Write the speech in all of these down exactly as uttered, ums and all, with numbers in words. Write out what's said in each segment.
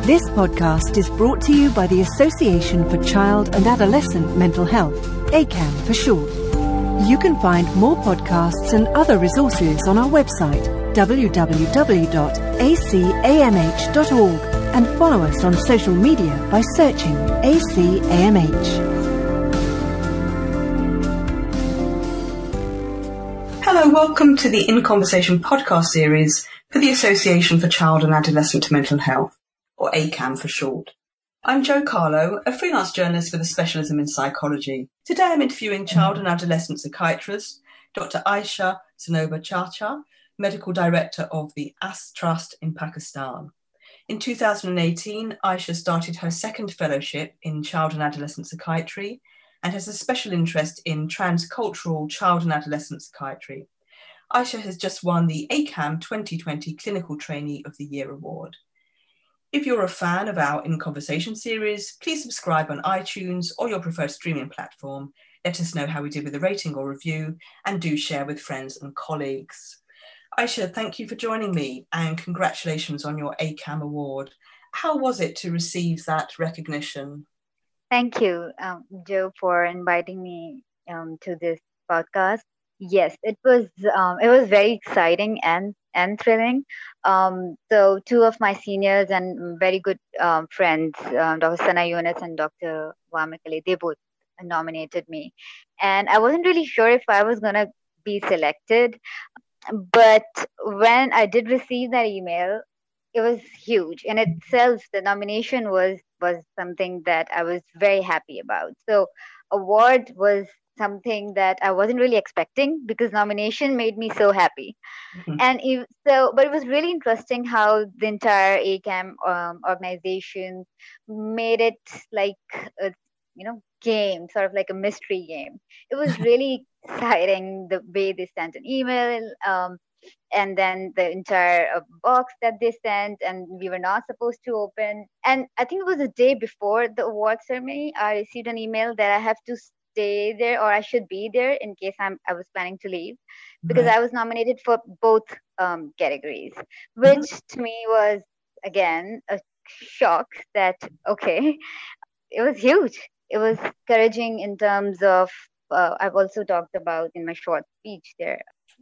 This podcast is brought to you by the Association for Child and Adolescent Mental Health, A C A M for short. You can find more podcasts and other resources on our website, w w w dot a c a m h dot org, and follow us on social media by searching A C A M H. Hello, welcome to the In Conversation podcast series for the Association for Child and Adolescent Mental Health, or A C A M for short. I'm Jo Carlo, a freelance journalist with a specialism in psychology. Today I'm interviewing child and adolescent psychiatrist, Doctor Aisha Sanoba Chacha, Medical Director of the A S Trust in Pakistan. In two thousand eighteen, Aisha started her second fellowship in child and adolescent psychiatry and has a special interest in transcultural child and adolescent psychiatry. Aisha has just won the A C A M twenty twenty Clinical Trainee of the Year award. If you're a fan of our In Conversation series, please subscribe on iTunes or your preferred streaming platform. Let us know how we did with a rating or review, and do share with friends and colleagues. Aisha, thank you for joining me, and congratulations on your A C A M award. How was it to receive that recognition? Thank you, um, Jo, for inviting me um, to this podcast. Yes, it was um, it was very exciting and and thrilling. Um, so two of my seniors and very good um, friends, um, Doctor Sana Yunus and Doctor Wamik Ali, they both nominated me, and I wasn't really sure if I was gonna be selected. But when I did receive that email, it was huge in itself. The nomination was was something that I was very happy about. So award was something that I wasn't really expecting, because nomination made me so happy. Mm-hmm. And if, so, but it was really interesting how the entire A C A M um, organization made it like a, you know, game, sort of like a mystery game. It was really exciting the way they sent an email, um, and then the entire uh, box that they sent, and we were not supposed to open. And I think it was the day before the award ceremony, I received an email that I have to stay there, or I should be there in case I'm I was planning to leave, because right. I was nominated for both um, categories, which mm-hmm. to me was again a shock. That okay, it was huge. It was encouraging in terms of uh, I've also talked about in my short speech there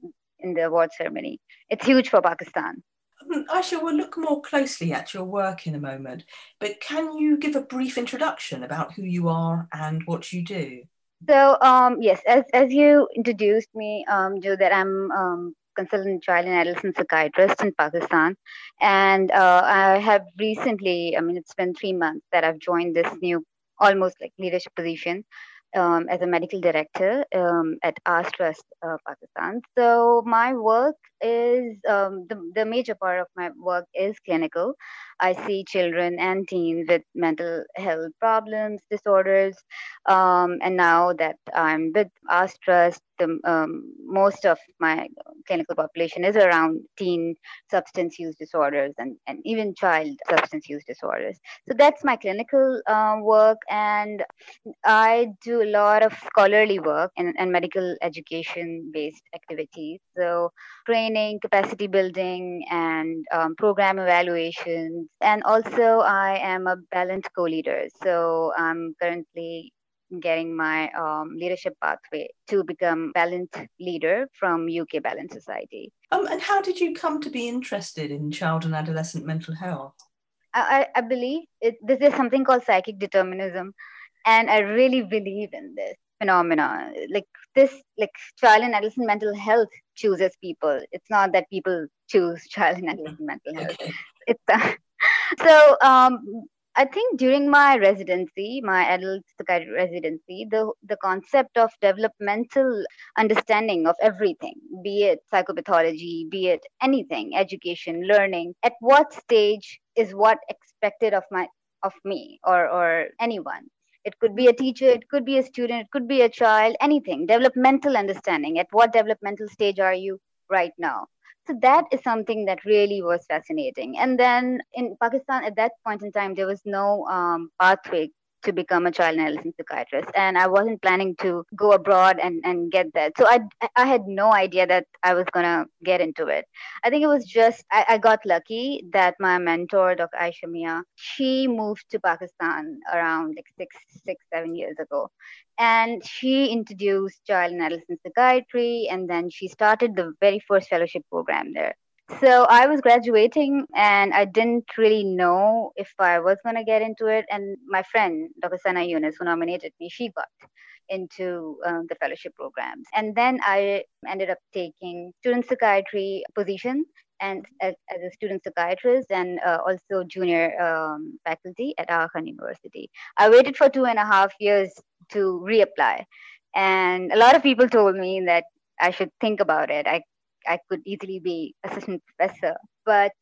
in the award ceremony. It's huge for Pakistan. Um, Aisha, we'll look more closely at your work in a moment, but can you give a brief introduction about who you are and what you do? So, um, yes, as as you introduced me, um, Jo, that I'm um, consultant child and adolescent psychiatrist in Pakistan, and uh, I have recently, I mean, it's been three months that I've joined this new, almost like leadership position um, as a medical director um, at A S Trust uh, Pakistan. So my work is um, the the major part of my work is clinical. I see children and teens with mental health problems, disorders, um, and now that I'm with A S Trust, the, um, most of my clinical population is around teen substance use disorders and, and even child substance use disorders. So that's my clinical uh, work, and I do a lot of scholarly work and, and medical education-based activities. So training, capacity building, and um, program evaluations. And also I am a Balance co-leader. So I'm currently getting my um, leadership pathway to become Balance leader from U K Balance Society. Um, and how did you come to be interested in child and adolescent mental health? I, I believe it, this is something called psychic determinism. And I really believe in this phenomena. Like this, like child and adolescent mental health chooses people. It's not that people choose child and adolescent mental health. Okay. It's uh, so. Um, I think during my residency, my adult psychiatry residency, the the concept of developmental understanding of everything, be it psychopathology, be it anything, education, learning, at what stage is what expected of my of me or or anyone. It could be a teacher, it could be a student, it could be a child, anything. Developmental understanding. At what developmental stage are you right now? So that is something that really was fascinating. And then in Pakistan, at that point in time, there was no um, pathway to become a child and adolescent psychiatrist, and I wasn't planning to go abroad and, and get that. So I, I had no idea that I was gonna get into it. I think it was just I, I got lucky that my mentor, Doctor Aisha Mia, she moved to Pakistan around like six, six, seven years ago, and she introduced child and adolescent psychiatry, and then she started the very first fellowship program there. So I was graduating and I didn't really know if I was going to get into it. And my friend, Doctor Sana Yunus, who nominated me, she got into um, the fellowship programs. And then I ended up taking student psychiatry position and as, as a student psychiatrist and uh, also junior um, faculty at Aga Khan University. I waited for two and a half years to reapply. And a lot of people told me that I should think about it. I I could easily be assistant professor, but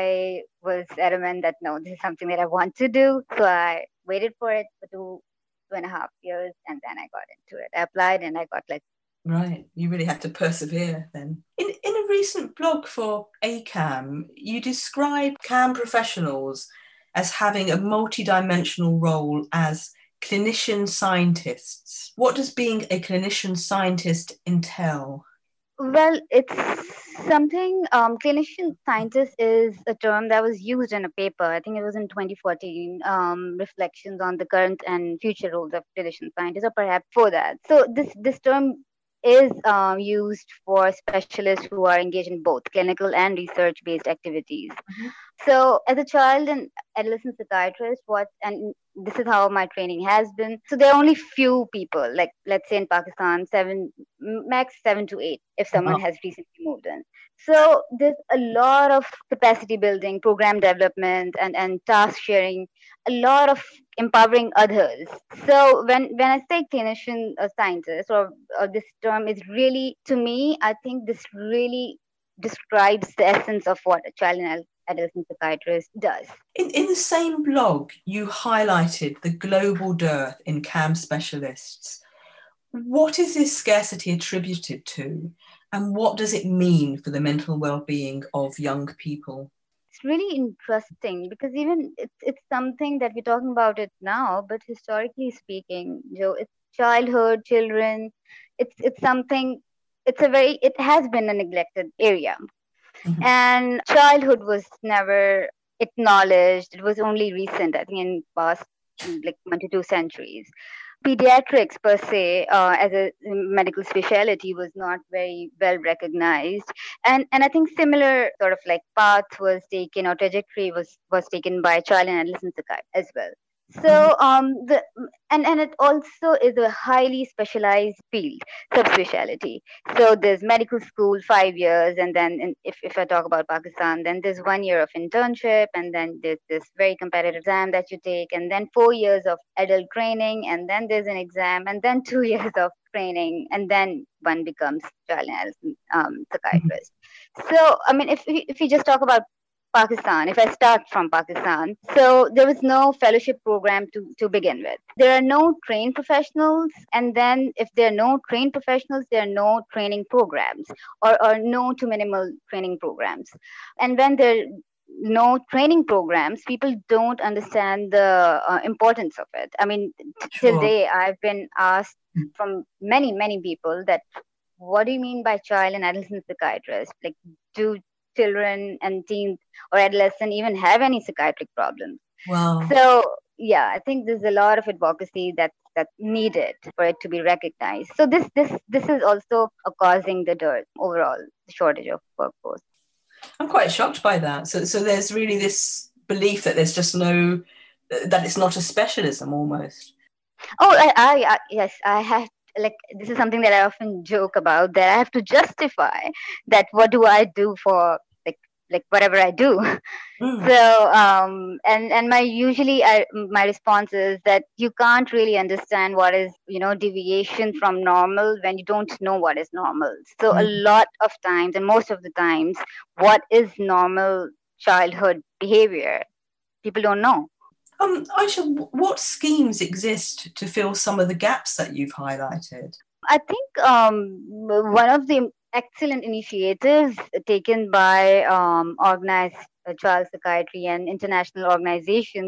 I was adamant that no, this is something that I want to do. So I waited for it for two, two and a half years, and then I got into it. I applied, and I got like. Right, you really had to persevere then. In in a recent blog for A C A M, you describe C A M professionals as having a multidimensional role as clinician scientists. What does being a clinician scientist entail? Well, it's something, um, clinician scientist is a term that was used in a paper. I think it was in twenty fourteen, um, reflections on the current and future roles of clinician scientists, or perhaps for that. So this, this term is um, used for specialists who are engaged in both clinical and research-based activities. Mm-hmm. So as a child and adolescent psychiatrist, what, and this is how my training has been. So there are only few people, like let's say in Pakistan, seven, max seven to eight, if someone uh-huh. has recently moved in. So there's a lot of capacity building, program development, and, and task sharing, a lot of empowering others. So when, when I say clinician or scientist, or, or this term is really, to me, I think this really describes the essence of what a child and adolescent psychiatrist does. In, in the same blog, you highlighted the global dearth in C A M specialists. What is this scarcity attributed to, and what does it mean for the mental well-being of young people? It's really interesting because even it's, it's something that we're talking about it now, but historically speaking, Joe, it's childhood, children, it's it's something, it's a very, it has been a neglected area. Mm-hmm. And childhood was never acknowledged. It was only recent, I think, in past like one to two centuries. Pediatrics per se, uh, as a medical specialty, was not very well recognized, and and I think similar sort of like path was taken, or trajectory was was taken by child and adolescent psychiatry as well. So um the and and it also is a highly specialized field, subspecialty. So there's medical school five years, and then in, if if I talk about Pakistan, then there's one year of internship, and then there's this very competitive exam that you take, and then four years of adult training, and then there's an exam, and then two years of training, and then one becomes child and adolescent um, psychiatrist. Mm-hmm. So I mean, if we, if we just talk about Pakistan, if I start from Pakistan, so there was no fellowship program to, to begin with. There are no trained professionals, and then if there are no trained professionals, there are no training programs, or, or no to minimal training programs. And when there are no training programs, people don't understand the uh, importance of it. I mean, t- sure. till day, I've been asked from many, many people that, what do you mean by child and adolescent psychiatrist? Like, do children and teens or adolescents even have any psychiatric problems? Wow. So yeah, I think there's a lot of advocacy that's that's needed for it to be recognized. So this this this is also a causing the dearth overall, the shortage of workforce. I'm quite shocked by that. So so there's really this belief that there's just no, that it's not a specialism almost. Oh, I, I, I yes, I have. Like, this is something that I often joke about, that I have to justify that what do I do for like like whatever I do. Mm. So um and and my usually I, my response is that you can't really understand what is, you know, deviation from normal when you don't know what is normal. So mm. a lot of times, and most of the times, what is normal childhood behavior, people don't know. Um, Aisha, what schemes exist to fill some of the gaps that you've highlighted? I think um, one of the excellent initiatives taken by um, organized uh, child psychiatry and international organizations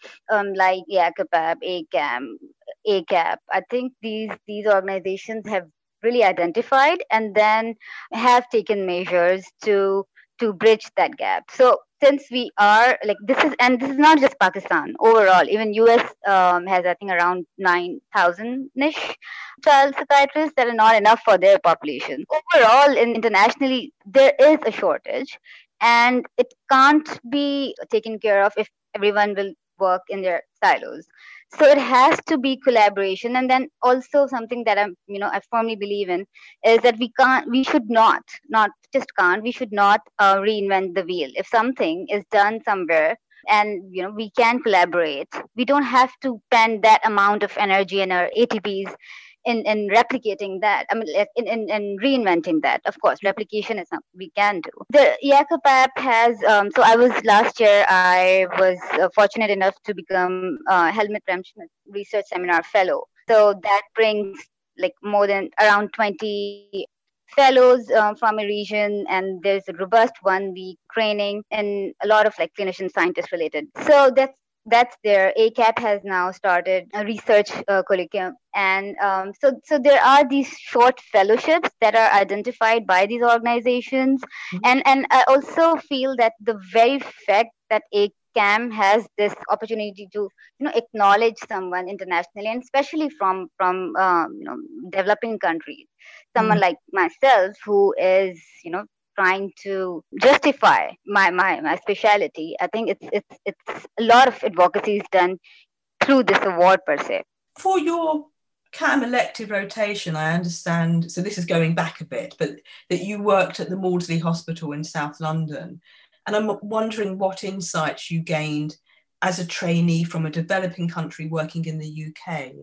um, like YACAPAP, ACAM, ACAP. I think these these organizations have really identified and then have taken measures to to bridge that gap. So since we are like this is and this is not just Pakistan overall, even U S um, has I think around nine thousand ish child psychiatrists. That are not enough for their population. Overall, in, internationally, there is a shortage, and it can't be taken care of if everyone will work in their silos. So it has to be collaboration, and then also something that I'm, you know, I firmly believe in is that we can't, we should not, not just can't, we should not uh, reinvent the wheel. If something is done somewhere, and you know we can collaborate, we don't have to spend that amount of energy and our A T Ps in, in replicating that. I mean, like, in, in, in reinventing that. Of course, replication is something we can do. The YACAPAP has, um, so I was last year, I was uh, fortunate enough to become uh, Helmut Remschmidt Research Seminar Fellow. So that brings like more than around twenty fellows uh, from a region, and there's a robust one week training and a lot of like clinician scientist related. So that's that's there. ACAP has now started a research uh, curriculum, and um, so so there are these short fellowships that are identified by these organizations, mm-hmm. and and I also feel that the very fact that ACAM has this opportunity to you know acknowledge someone internationally, and especially from from um, you know developing countries, someone mm-hmm. like myself who is you know trying to justify my, my, my speciality. I think it's it's it's a lot of advocacy is done through this award per se. For your C A M elective rotation, I understand, so this is going back a bit, but that you worked at the Maudsley Hospital in South London. And I'm wondering what insights you gained as a trainee from a developing country working in the U K.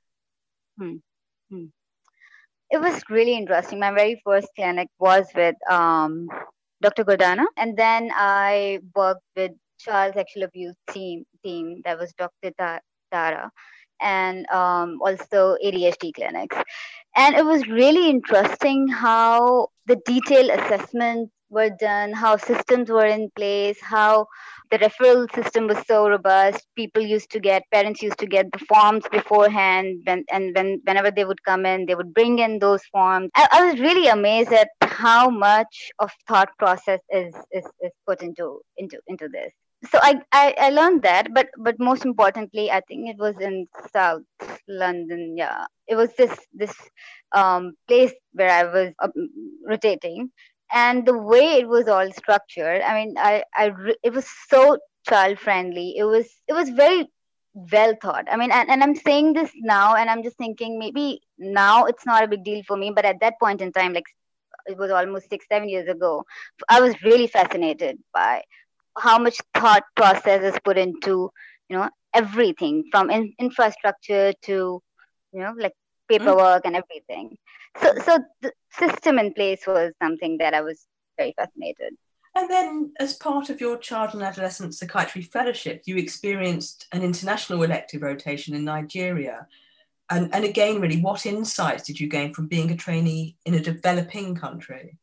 Hmm. Hmm. It was really interesting. My very first clinic was with um, Doctor Gordana, and then I worked with child sexual abuse team team that was Doctor Tara, and um, also A D H D clinics. And it was really interesting how the detailed assessments were done, how systems were in place, how the referral system was so robust. People used to get, parents used to get the forms beforehand, when, and when whenever they would come in, they would bring in those forms. I, I was really amazed at how much of thought process is, is, is put into, into, into this. So I, I, I learned that, but but most importantly, I think it was in South London. Yeah, it was this this um, place where I was uh, rotating, and the way it was all structured. I mean, I I re- it was so child friendly. It was it was very well thought. I mean, and, and I'm saying this now, and I'm just thinking maybe now it's not a big deal for me, but at that point in time, like it was almost six seven years ago, I was really fascinated by how much thought process is put into you know everything from in- infrastructure to you know like paperwork mm. and everything. So so the system in place was something that I was very fascinated. And then as part of your child and adolescent psychiatry fellowship, you experienced an international elective rotation in Nigeria. And, and again, really, what insights did you gain from being a trainee in a developing country?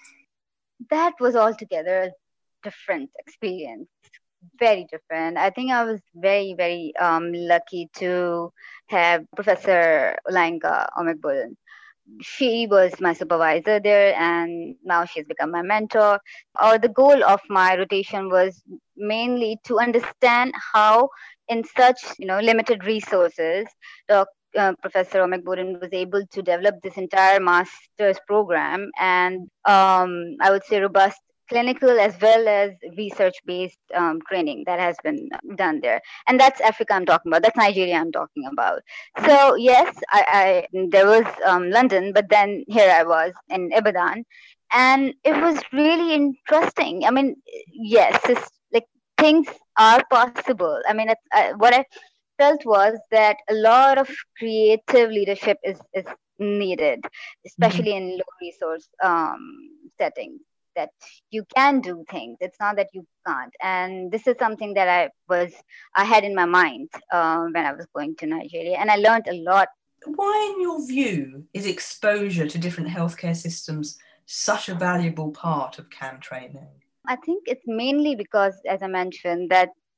That was altogether different experience, very different. I think I was very very um, lucky to have Professor Olayinka Omegboden. She was my supervisor there, and now she's become my mentor. Or the goal of my rotation was mainly to understand how in such you know limited resources the uh, Professor Omegboden was able to develop this entire master's program, and um, I would say robust clinical as well as research-based um, training that has been done there. And that's Africa I'm talking about. That's Nigeria I'm talking about. So yes, I, I there was um, London, but then here I was in Ibadan, and it was really interesting. I mean, yes, it's like things are possible. I mean, it's, uh, what I felt was that a lot of creative leadership is is needed, especially mm-hmm. in low resource um, settings. That you can do things. It's not that you can't. And this is something that I was, I had in my mind uh, when I was going to Nigeria, and I learned a lot. Why, in your view, is exposure to different healthcare systems such a valuable part of C A M training? I think it's mainly because, as I mentioned, that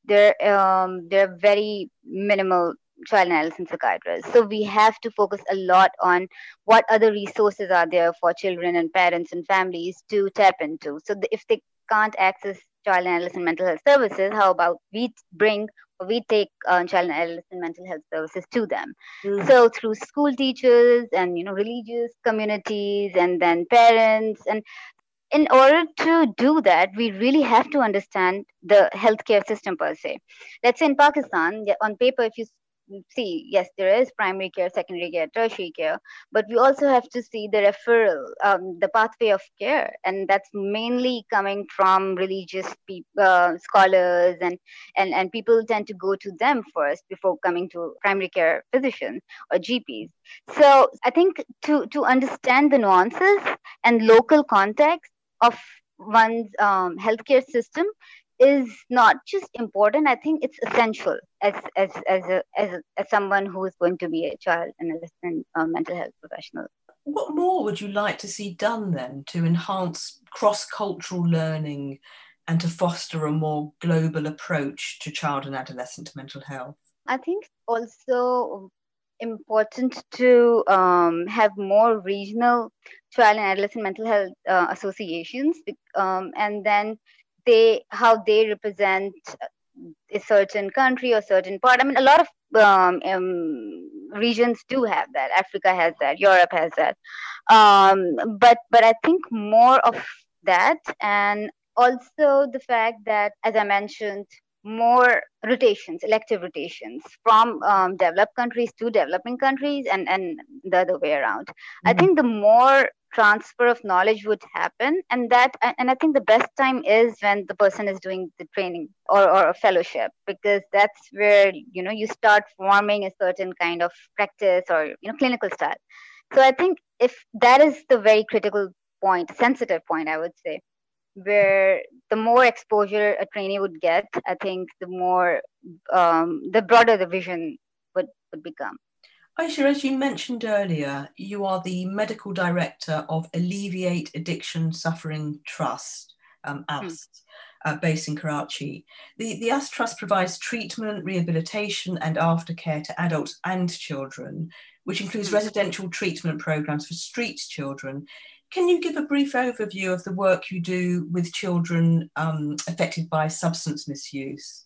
There, um, there are very minimal child and adolescent psychiatrists. So we have to focus a lot on what other resources are there for children and parents and families to tap into. So the, if they can't access child and adolescent mental health services, how about we bring or we take uh, child and adolescent mental health services to them? Mm. So through school teachers and you know religious communities and then parents, and in order to do that, we really have to understand the healthcare system per se. Let's say in Pakistan, on paper, if you see, yes, there is primary care, secondary care, tertiary care, but we also have to see the referral, um, the pathway of care, and that's mainly coming from religious pe- uh, scholars, and, and and people tend to go to them first before coming to primary care physicians or G Ps. So I think to to understand the nuances and local context of one's um, healthcare system is not just important. I think it's essential as as as a, as, a, as someone who is going to be a child and adolescent uh, mental health professional. What more would you like to see done then to enhance cross-cultural learning and to foster a more global approach to child and adolescent mental health? I think also important to um, have more regional child and adolescent mental health uh, associations, um, and then they how they represent a certain country or certain part. I mean, a lot of um, um, regions do have that. Africa has that. Europe has that. Um, but but I think more of that, and also the fact that, as I mentioned, more rotations, elective rotations from um, developed countries to developing countries, and, and the other way around. Mm-hmm. I think the more transfer of knowledge would happen, and that and I think the best time is when the person is doing the training or, or a fellowship, because that's where you know you start forming a certain kind of practice or you know clinical style. So I think if that is the very critical point, sensitive point, I would say, where the more exposure a trainee would get, I think the more, um, the broader the vision would, would become. Aisha, as you mentioned earlier, you are the medical director of Alleviate Addiction Suffering Trust, um, A S T, hmm. uh, based in Karachi. The, the A S T Trust provides treatment, rehabilitation and aftercare to adults and children, which includes hmm. residential treatment programs for street children. Can you give a brief overview of the work you do with children um, affected by substance misuse?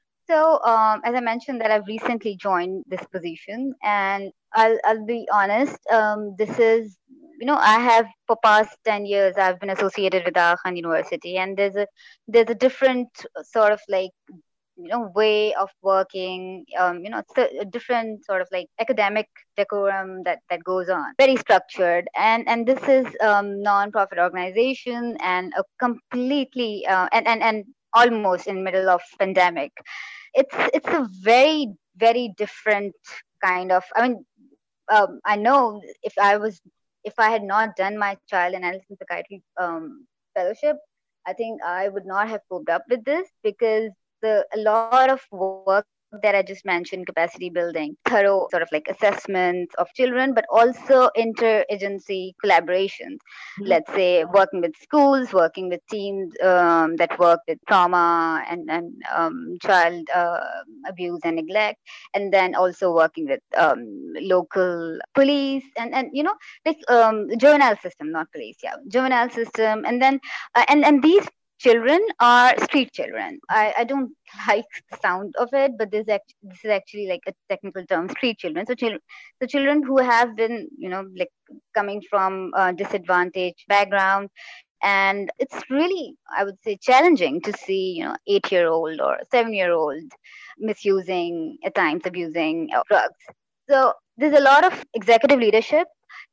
So, um, as I mentioned, that I've recently joined this position, and I'll, I'll be honest, um, this is, you know, I have for past ten years, I've been associated with Aga Khan University, and there's a, there's a different sort of like, you know, way of working, um, you know, it's a different sort of like academic decorum that, that goes on, very structured. And, and this is um, non-profit organization and a completely, uh, and, and, and almost in middle of pandemic. It's it's a very very different kind of. I mean, um, I know if I was if I had not done my child and adolescent psychiatry um, fellowship, I think I would not have coped up with this, because the a lot of work that I just mentioned, capacity building, thorough sort of like assessments of children, but also interagency collaborations. Mm-hmm. Let's say working with schools, working with teams um, that work with trauma and, and um, child uh, abuse and neglect, and then also working with um, local police and, and you know, like um, juvenile system, not police, yeah, juvenile system. And then, uh, and, and these children are street children. I, I don't like the sound of it, but this, act, this is actually like a technical term, street children. So children, so children who have been, you know, like coming from a disadvantaged background. And it's really, I would say, challenging to see, you know, eight-year-old or seven-year-old misusing, at times abusing drugs. So there's a lot of executive leadership.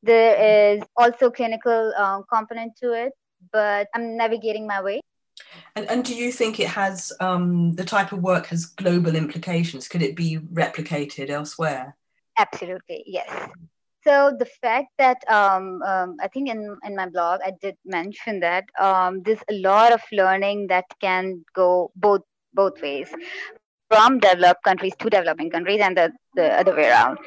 There is also clinical uh, component to it, but I'm navigating my way. And, and do you think it has, um, the type of work has global implications? Could it be replicated elsewhere? Absolutely, yes. So the fact that um, um, I think in, in my blog, I did mention that um, there's a lot of learning that can go both both ways, from developed countries to developing countries, and the, the other way around.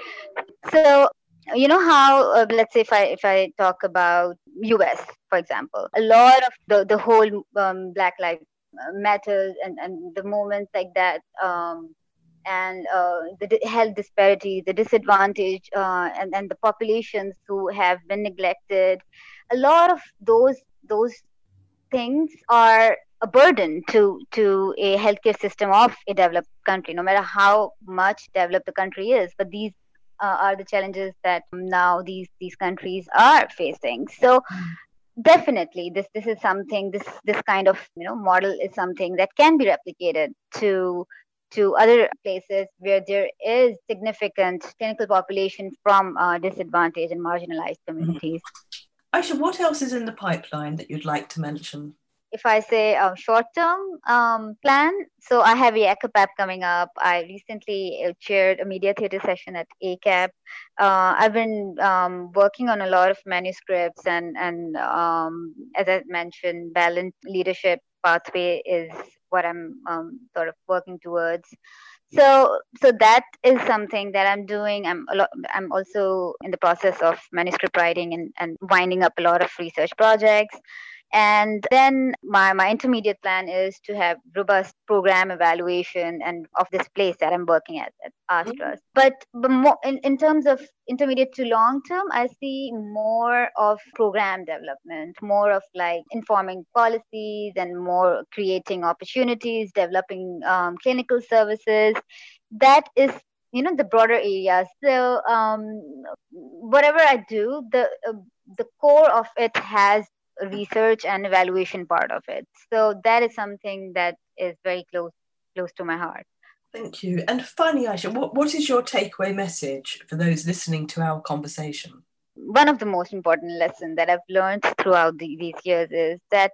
So you know how, uh, let's say if I if I talk about U S, for example, a lot of the, the whole um, Black Lives matters and, and the moments like that, um, and uh, the di- health disparity, the disadvantage, uh, and, and the populations who have been neglected. A lot of those those things are a burden to to a healthcare system of a developed country, no matter how much developed the country is. But these uh, are the challenges that now these these countries are facing. So definitely, this this is something. This this kind of you know model is something that can be replicated to to other places where there is significant clinical population from uh, disadvantaged and marginalized communities. Aisha, what else is in the pipeline that you'd like to mention? If I say a short-term um, plan, so I have a ECAPAP coming up. I recently uh, chaired a media theater session at A C A P. Uh, I've been um, working on a lot of manuscripts, and and um, as I mentioned, balanced leadership pathway is what I'm um, sort of working towards. So so that is something that I'm doing. I'm a lot, I'm also in the process of manuscript writing and, and winding up a lot of research projects. And then my, my intermediate plan is to have robust program evaluation and of this place that I'm working at, at ASTRUS. But, but more, in, in terms of intermediate to long term, I see more of program development, more of like informing policies and more creating opportunities, developing um, clinical services. That is, you know, the broader areas. So um, whatever I do, the uh, the core of it has research and evaluation part of it. So that is something that is very close close to my heart. Thank you. And finally, Aisha, what, what is your takeaway message for those listening to our conversation? One of the most important lessons that I've learned throughout the, these years is that,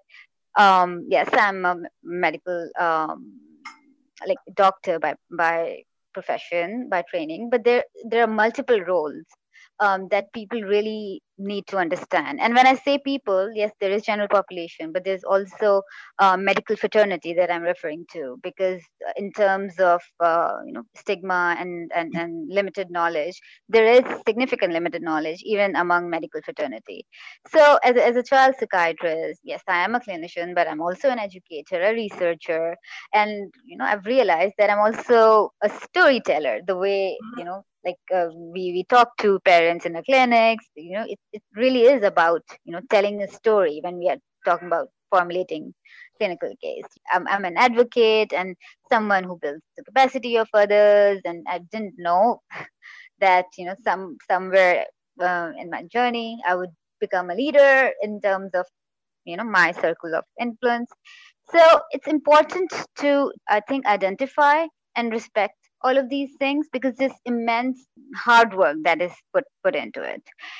um, yes, I'm a medical um, like doctor by by profession, by training, but there there are multiple roles um, that people really need to understand. And when I say people, yes, there is general population, but there's also uh, medical fraternity that I'm referring to, because in terms of uh, you know stigma and, and and limited knowledge, there is significant limited knowledge even among medical fraternity. So as a, as a child psychiatrist, yes, I am a clinician, but I'm also an educator, a researcher, and you know I've realized that I'm also a storyteller. The way you know like uh, we we talk to parents in the clinics, you know it, it really is about you know telling a story when we are talking about formulating clinical case. I'm, I'm an advocate and someone who builds the capacity of others, and I didn't know that you know some somewhere uh, in my journey I would become a leader in terms of you know my circle of influence. So it's important to, I think, identify and respect all of these things, because there's immense hard work that is put put into it.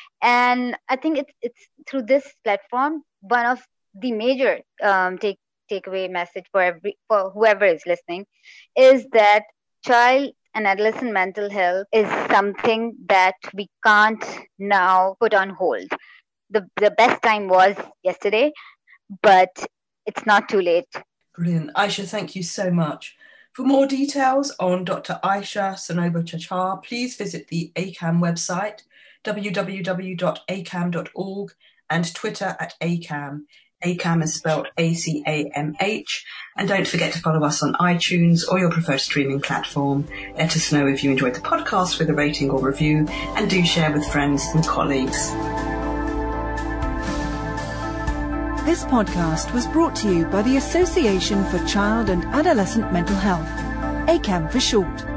And I think it's it's through this platform, one of the major um, take takeaway message for every for whoever is listening is that child and adolescent mental health is something that we can't now put on hold. The the best time was yesterday, but it's not too late. Brilliant. Aisha, thank you so much. For more details on Doctor Aisha Sanoba-Chachar, please visit the A C A M website, w w w dot a c a m dot org, and Twitter at A C A M. A C A M is spelled A C A M H. And don't forget to follow us on iTunes or your preferred streaming platform. Let us know if you enjoyed the podcast with a rating or review, and do share with friends and colleagues. This podcast was brought to you by the Association for Child and Adolescent Mental Health, A C A M for short.